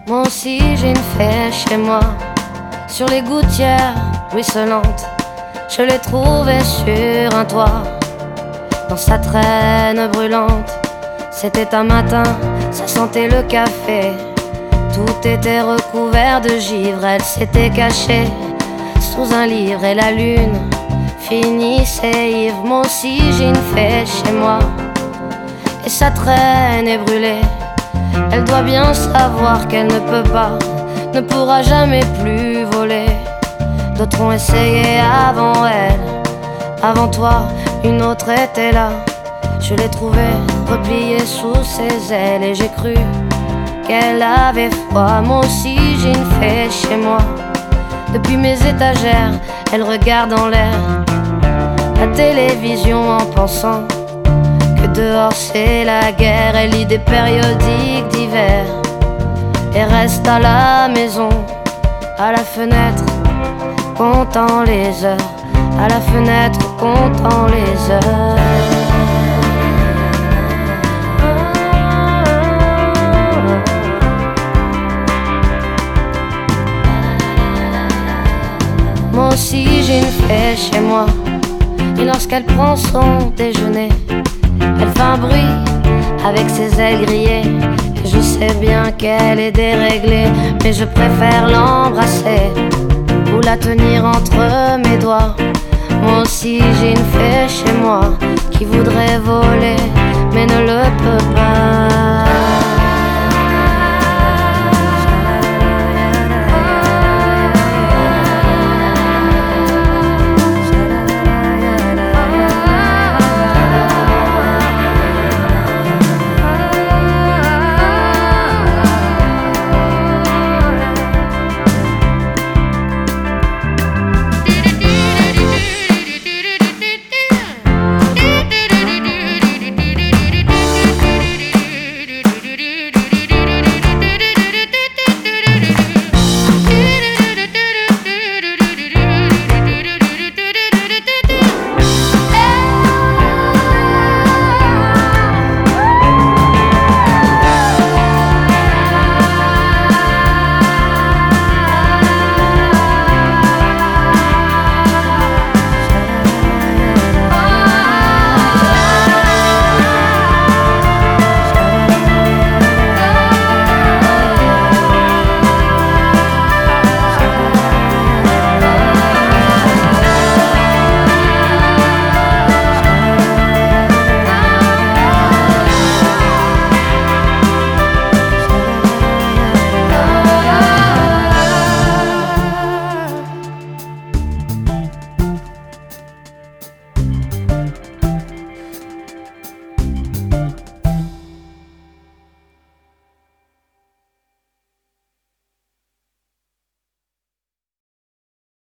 Moi aussi j'ai une fée chez moi, sur les gouttières ruisselantes. Je l'ai trouvée sur un toit, dans sa traîne brûlante. C'était un matin, ça sentait le café. Tout était recouvert de givre. Elle s'était cachée sous un livre et la lune finissait ivre. Moi aussi j'ai une fée chez moi, et sa traîne est brûlée. Elle doit bien savoir qu'elle ne peut pas, ne pourra jamais plus voler. D'autres ont essayé avant elle, avant toi, une autre était là. Je l'ai trouvée repliée sous ses ailes et j'ai cru qu'elle avait froid. Moi aussi j'ai une fée chez moi, depuis mes étagères, elle regarde en l'air la télévision en pensant que dehors c'est la guerre. Elle lit des périodiques d'hiver et reste à la maison, à la fenêtre, comptant les heures, à la fenêtre, comptant les heures. Moi aussi j'ai une fée chez moi, et lorsqu'elle prend son déjeuner, elle fait un bruit avec ses ailes grillées. Et je sais bien qu'elle est déréglée, mais je préfère l'embrasser ou la tenir entre mes doigts. Moi aussi j'ai une fée chez moi qui voudrait voler, mais ne le peut pas.